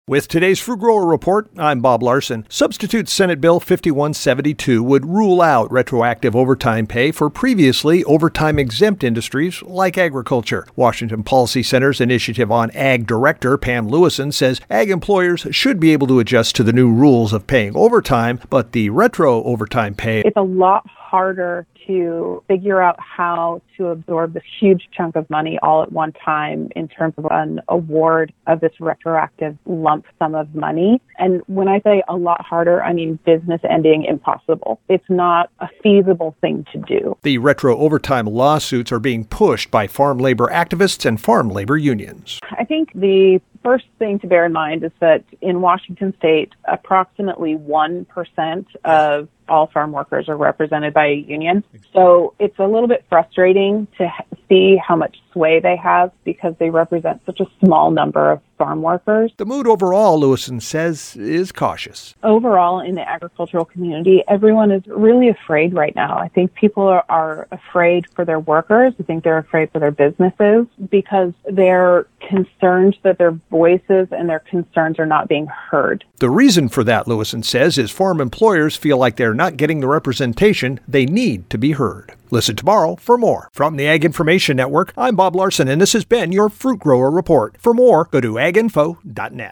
With today's Fruit Grower Report, I'm Bob Larson. Substitute Senate Bill 5172 would rule out retroactive overtime pay for previously overtime-exempt industries like agriculture. Washington Policy Center's Initiative on Ag Director Pam Lewison says ag employers should be able to adjust to the new rules of paying overtime, but the retro overtime pay... It's a lot harder to figure out how to absorb this huge chunk of money all at one time in terms of an award of this retroactive lump sum of money. And when I say a lot harder, I mean business ending impossible. It's not a feasible thing to do. The retro overtime lawsuits are being pushed by farm labor activists and farm labor unions. I think the first thing to bear in mind is that in Washington state, approximately 1% of all farm workers are represented by a union. So it's a little bit frustrating to see how much sway they have because they represent such a small number of farm workers. The mood overall, Lewison says, is cautious. Overall, in the agricultural community, everyone is really afraid right now. I think people are afraid for their workers. I think they're afraid for their businesses because they're concerned that their voices and their concerns are not being heard. The reason for that, Lewison says, is farm employers feel like they're not getting the representation they need to be heard. Listen tomorrow for more. From the Ag Information Network, I'm Bob Larson, and this has been your Fruit Grower Report. For more, go to aginfo.net.